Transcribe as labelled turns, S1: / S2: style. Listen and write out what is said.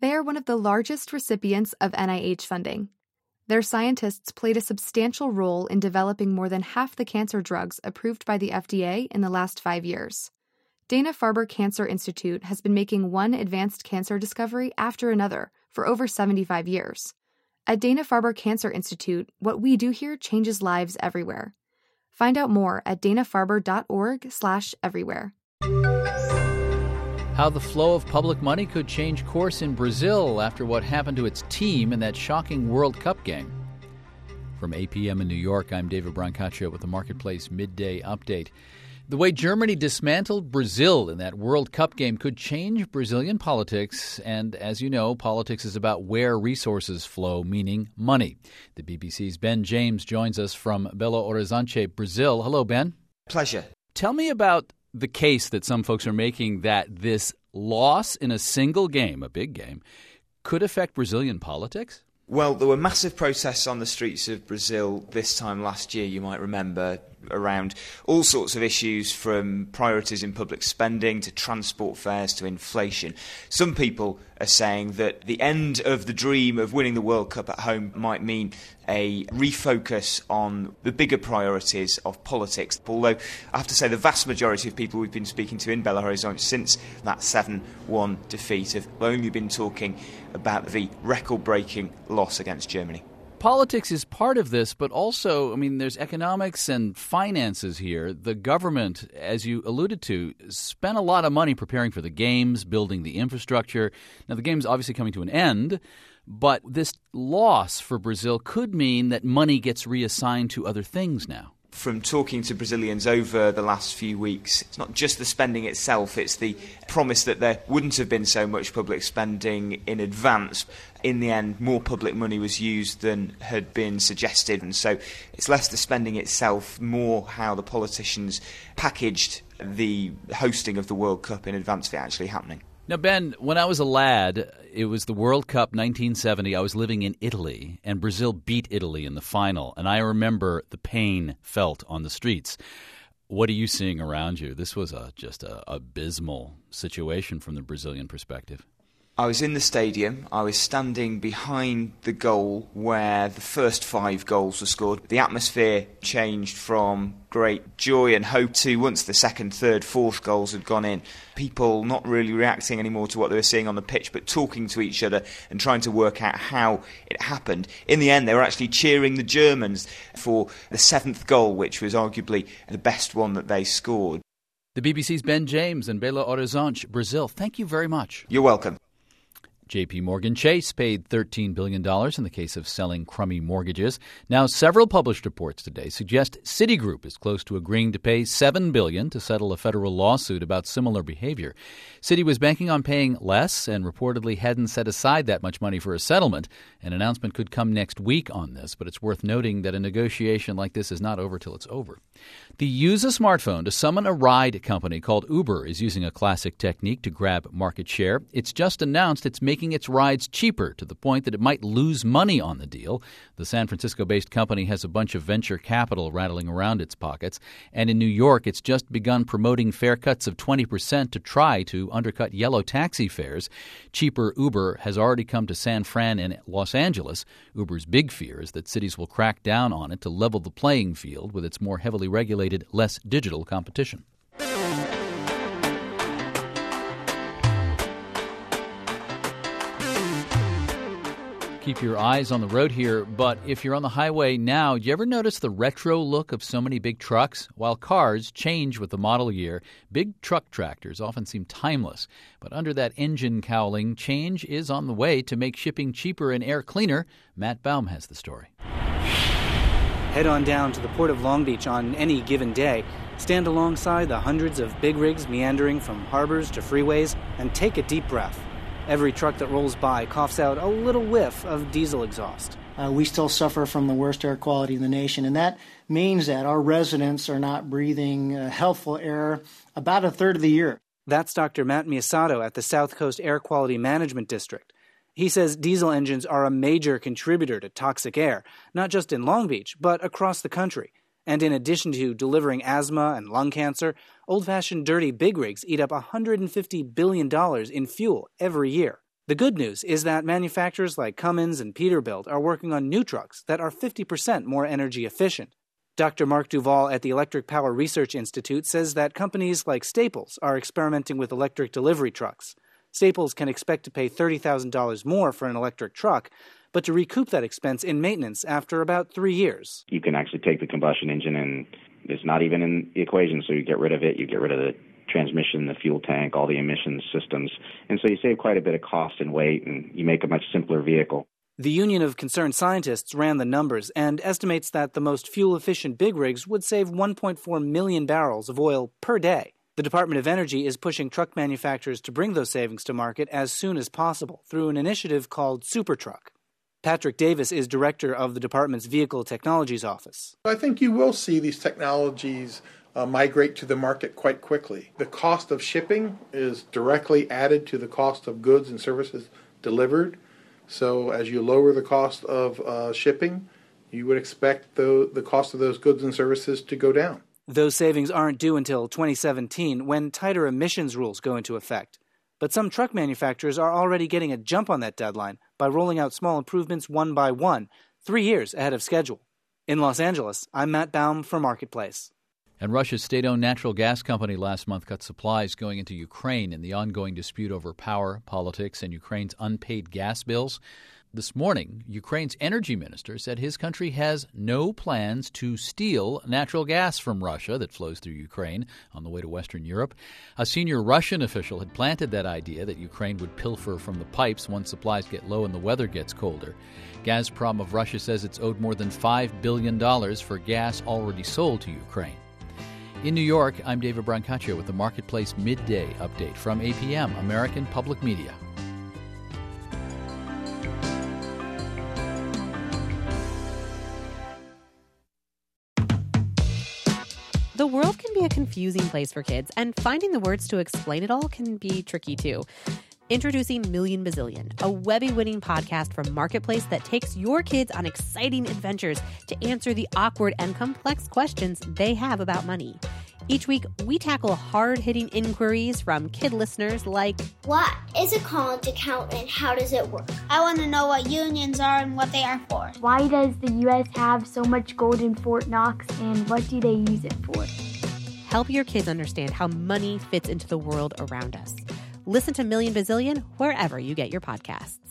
S1: They are one of the largest recipients of NIH funding. Their scientists played a substantial role in developing more than half the cancer drugs approved by the FDA in the last 5 years. Dana-Farber Cancer Institute has been making one advanced cancer discovery after another for over 75 years. At Dana-Farber Cancer Institute, what we do here changes lives everywhere. Find out more at danafarber.org/everywhere.
S2: How the flow of public money could change course in Brazil after what happened to its team in that shocking World Cup game. From APM in New York, I'm David Brancaccio with the Marketplace Midday Update. The way Germany dismantled Brazil in that World Cup game could change Brazilian politics. And as you know, politics is about where resources flow, meaning money. The BBC's Ben James joins us from Belo Horizonte, Brazil. Hello, Ben.
S3: Pleasure.
S2: Tell me about the case that some folks are making that this loss in a single game, a big game, could affect Brazilian politics?
S3: Well, there were massive protests on the streets of Brazil this time last year, you might remember, around all sorts of issues from priorities in public spending to transport fares to inflation. Some people are saying that the end of the dream of winning the World Cup at home might mean a refocus on the bigger priorities of politics. Although I have to say the vast majority of people we've been speaking to in Belo Horizonte since that 7-1 defeat have only been talking about the record-breaking loss against Germany.
S2: Politics is part of this, but also, there's economics and finances here. The government, as you alluded to, spent a lot of money preparing for the games, building the infrastructure. Now, the game's obviously coming to an end, but this loss for Brazil could mean that money gets reassigned to other things now.
S3: From talking to Brazilians over the last few weeks, it's not just the spending itself, it's the promise that there wouldn't have been so much public spending in advance. In the end, more public money was used than had been suggested, and so it's less the spending itself, more how the politicians packaged the hosting of the World Cup in advance of it actually happening.
S2: Now, Ben, when I was a lad, it was the World Cup 1970. I was living in Italy, and Brazil beat Italy in the final. And I remember the pain felt on the streets. What are you seeing around you? This was just an abysmal situation from the Brazilian perspective.
S3: I was in the stadium. I was standing behind the goal where the first 5 goals were scored. The atmosphere changed from great joy and hope to, once the second, third, fourth goals had gone in, people not really reacting anymore to what they were seeing on the pitch, but talking to each other and trying to work out how it happened. In the end, they were actually cheering the Germans for the 7th goal, which was arguably the best one that they scored.
S2: The BBC's Ben James in Belo Horizonte, Brazil. Thank you very much.
S3: You're welcome.
S2: J.P. Morgan Chase paid $13 billion in the case of selling crummy mortgages. Now, several published reports today suggest Citigroup is close to agreeing to pay $7 billion to settle a federal lawsuit about similar behavior. Citi was banking on paying less and reportedly hadn't set aside that much money for a settlement. An announcement could come next week on this, but it's worth noting that a negotiation like this is not over till it's over. The Use a Smartphone to Summon a Ride company called Uber is using a classic technique to grab market share. It's just announced it's making its rides cheaper to the point that it might lose money on the deal. The San Francisco-based company has a bunch of venture capital rattling around its pockets. And in New York, it's just begun promoting fare cuts of 20% to try to undercut yellow taxi fares. Cheaper Uber has already come to San Fran and Los Angeles. Uber's big fear is that cities will crack down on it to level the playing field with its more heavily regulated, less digital competition. Keep your eyes on the road here, but if you're on the highway now, do you ever notice the retro look of so many big trucks? While cars change with the model year, big truck tractors often seem timeless. But under that engine cowling, change is on the way to make shipping cheaper and air cleaner. Matt Baum has the story.
S4: Head on down to the Port of Long Beach on any given day, stand alongside the hundreds of big rigs meandering from harbors to freeways, and take a deep breath. Every truck that rolls by coughs out a little whiff of diesel exhaust.
S5: We still suffer from the worst air quality in the nation, and that means that our residents are not breathing healthful air about a third of the year.
S4: That's Dr. Matt Miyasato at the South Coast Air Quality Management District. He says diesel engines are a major contributor to toxic air, not just in Long Beach, but across the country. And in addition to delivering asthma and lung cancer, old-fashioned dirty big rigs eat up $150 billion in fuel every year. The good news is that manufacturers like Cummins and Peterbilt are working on new trucks that are 50% more energy efficient. Dr. Mark Duval at the Electric Power Research Institute says that companies like Staples are experimenting with electric delivery trucks. Staples can expect to pay $30,000 more for an electric truck, but to recoup that expense in maintenance after about 3 years.
S6: You can actually take the combustion engine and it's not even in the equation, so you get rid of it, you get rid of the transmission, the fuel tank, all the emissions systems. And so you save quite a bit of cost and weight, and you make a much simpler vehicle.
S4: The Union of Concerned Scientists ran the numbers and estimates that the most fuel-efficient big rigs would save 1.4 million barrels of oil per day. The Department of Energy is pushing truck manufacturers to bring those savings to market as soon as possible through an initiative called SuperTruck. Patrick Davis is director of the department's Vehicle Technologies Office.
S7: I think you will see these technologies migrate to the market quite quickly. The cost of shipping is directly added to the cost of goods and services delivered. So as you lower the cost of shipping, you would expect the cost of those goods and services to go down.
S4: Those savings aren't due until 2017, when tighter emissions rules go into effect. But some truck manufacturers are already getting a jump on that deadline by rolling out small improvements one by one, 3 years ahead of schedule. In Los Angeles, I'm Matt Baum for Marketplace.
S2: And Russia's state-owned natural gas company last month cut supplies going into Ukraine in the ongoing dispute over power, politics, and Ukraine's unpaid gas bills. This morning, Ukraine's energy minister said his country has no plans to steal natural gas from Russia that flows through Ukraine on the way to Western Europe. A senior Russian official had planted that idea that Ukraine would pilfer from the pipes once supplies get low and the weather gets colder. Gazprom of Russia says it's owed more than $5 billion for gas already sold to Ukraine. In New York, I'm David Brancaccio with the Marketplace Midday Update from APM, American Public Media.
S8: The world can be a confusing place for kids, and finding the words to explain it all can be tricky too. Introducing Million Bazillion, a Webby-winning podcast from Marketplace that takes your kids on exciting adventures to answer the awkward and complex questions they have about money. Each week, we tackle hard-hitting inquiries from kid listeners like,
S9: what is a college account and how does it work?
S10: I want to know what unions are and what they are for.
S11: Why does the U.S. have so much gold in Fort Knox and what do they use it for?
S8: Help your kids understand how money fits into the world around us. Listen to Million Bazillion wherever you get your podcasts.